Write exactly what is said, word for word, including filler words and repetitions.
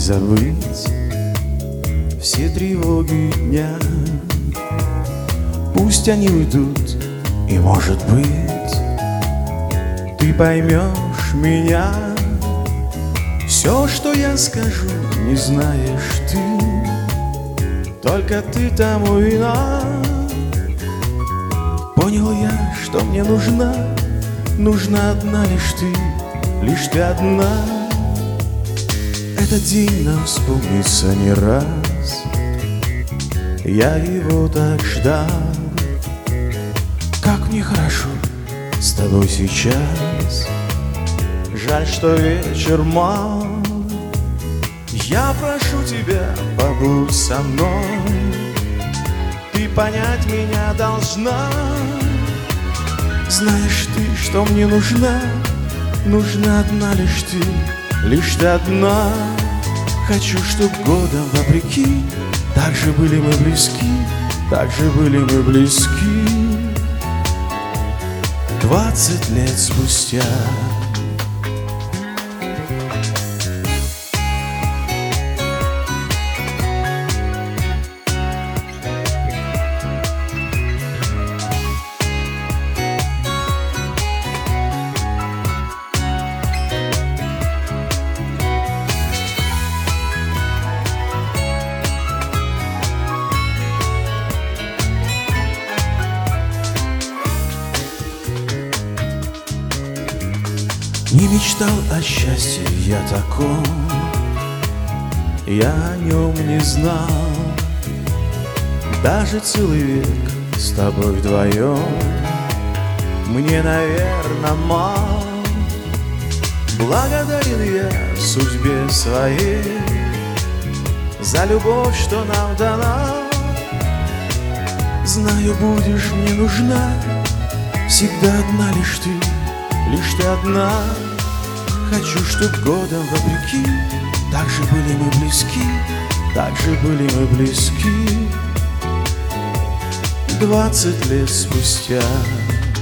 забыть все тревоги дня. Пусть они уйдут, и, может быть, ты поймешь меня. Все, что я скажу, не знаешь ты, только ты тому вина. Понял я, что мне нужна, нужна одна лишь ты, лишь ты одна. Этот день нам вспомнится не раз, я его так ждал. Как мне хорошо с тобой сейчас, жаль, что вечер мал. Я прошу тебя, побудь со мной, ты понять меня должна. Знаешь ты, что мне нужна, нужна одна лишь ты, лишь ты одна. Хочу, чтоб годом вопреки так же были мы близки, так же были мы близки. Двадцать лет спустя. Не мечтал о счастье я таком, я о нем не знал. Даже целый век с тобой вдвоем мне, наверно, мал. Благодарен я судьбе своей за любовь, что нам дана. Знаю, будешь мне нужна, всегда одна лишь ты, лишь ты одна. Хочу, чтоб годом вопреки так же были мы близки, так же были мы близки. Двадцать лет спустя.